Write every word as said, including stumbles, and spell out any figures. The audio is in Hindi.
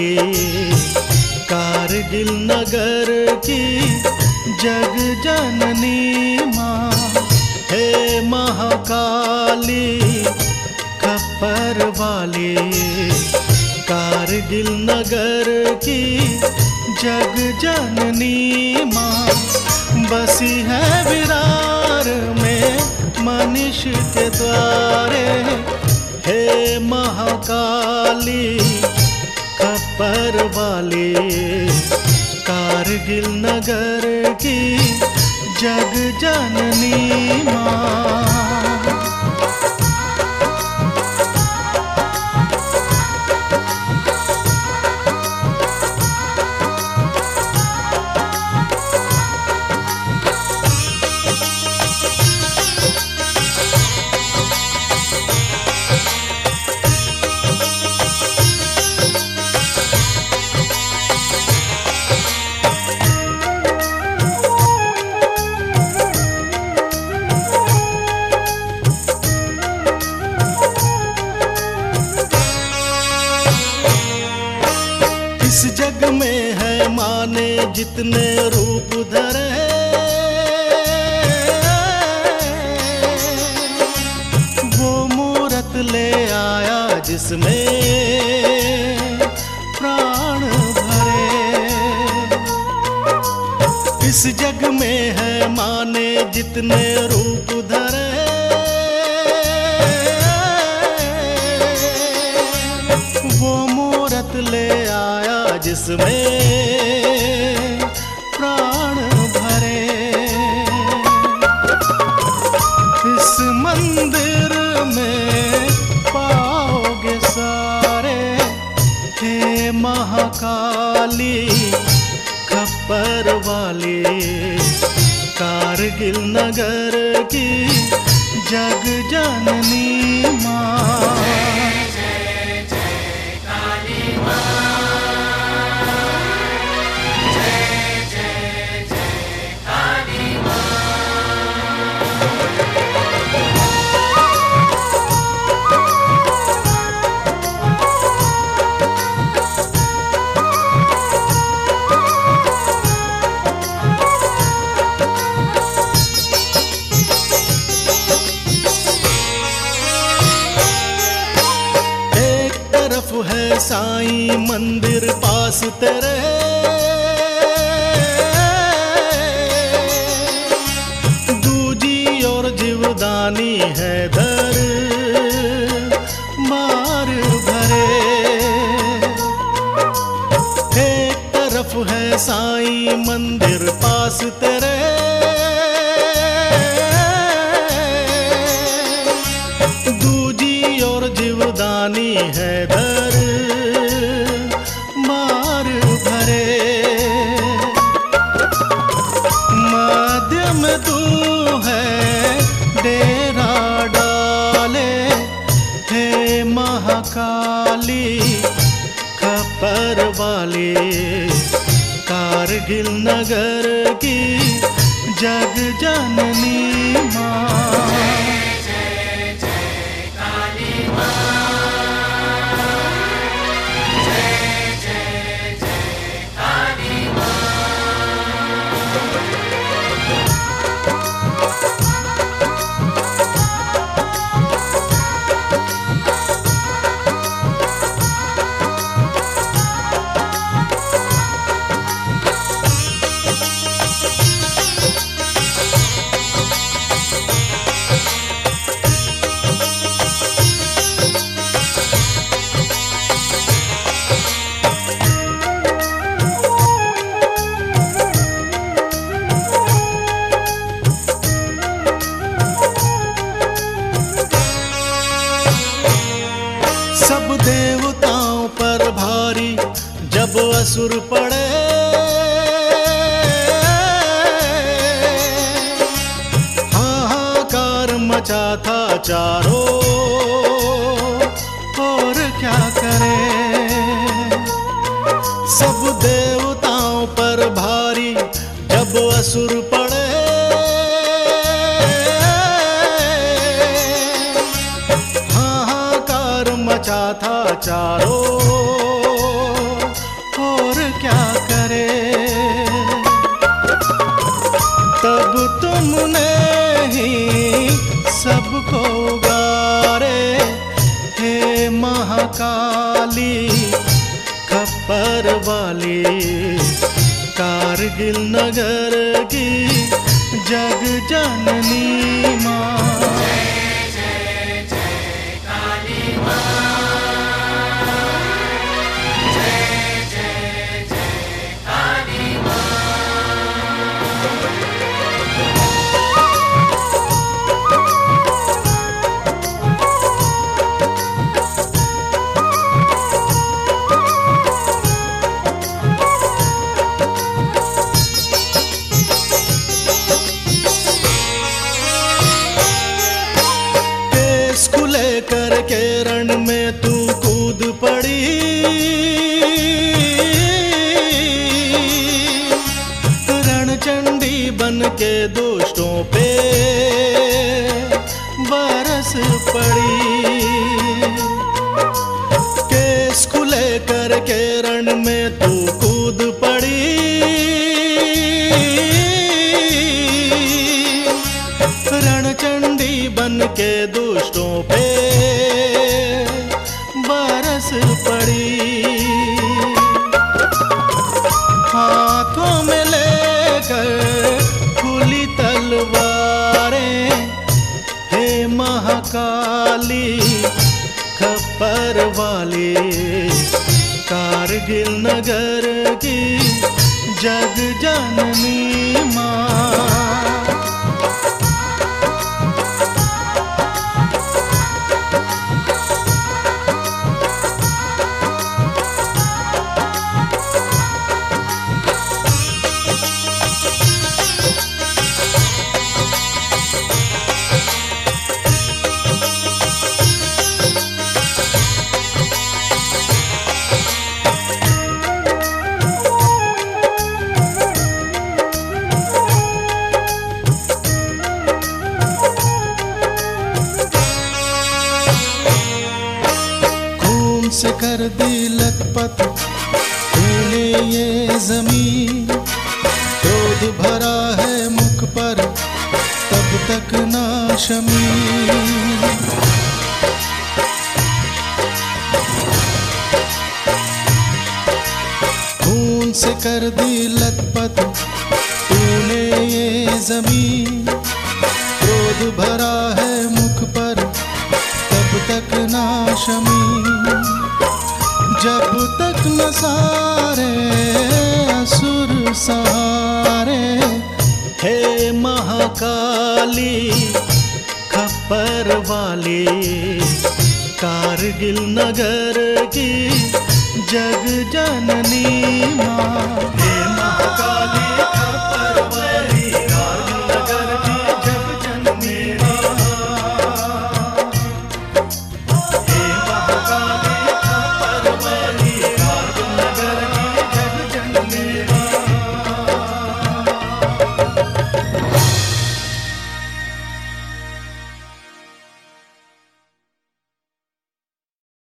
वाली, कारगिल नगर की जग जननी माँ। हे महाकाली खप्पर वाली, कारगिल नगर की जग जननी माँ। बसी है विरार में मनीष के द्वारे। हे महाकाली खप्पर वाली, कारगिल नगर की जग जननी माँ। इस जग में है माने जितने रूप धरे, वो मूरत ले आया जिसमें प्राण भरे। इस जग में है माने जितने रूप धरे, वो मूरत ले आया जिसमें प्राण भरे। इस मंदिर में पाओगे सारे, हे महाकाली खप्पर वाली, कारगिल नगर की जग जननी माँ। है साईं मंदिर पास तेरे, दूजी और जीवदानी है दर मार भरे। एक तरफ है साईं मंदिर पास तेरे, दूजी और जीवदानी है दर मार भरे। माध्यम तू है डेरा डाले, हे महाकाली खप्पर वाली, कारगिल नगर की जग जननी माँ। सब देवताओं पर भारी जब असुर पड़े, हाहाकार मचा था चारों और क्या करे। सब देवताओं पर भारी जब असुर पड़े, हाहाकार मचा था चारों सबको उगारे। हे महाकाली खप्पर वाली, कारगिल नगर की जग जननी माँ। जय जय जय काली माँ, जय जय जय काली माँ। कर के रण में तू कूद पड़ी, रणचंडी बन के दुष्टों पे बरस पड़ी। केस खुले कर के रण में तू कूद पड़ी, रणचंडी बन के दुष्टों पे बरस पड़ी। हाथों में लेकर खुली तलवारें, हे महाकाली खप्पर वाली, कारगिल नगर की जग जननी माँ। से कर दी लथपथ तूने ये जमीन, क्रोध भरा है मुख पर तब तक ना शमी। खून से कर दी लथपथ तूने ये जमीन, क्रोध भरा है मुख पर तब तक ना शमी। जब तक न सारे असुर सहारे, हे महाकाली खप्पर वाली, कारगिल नगर की जग जननी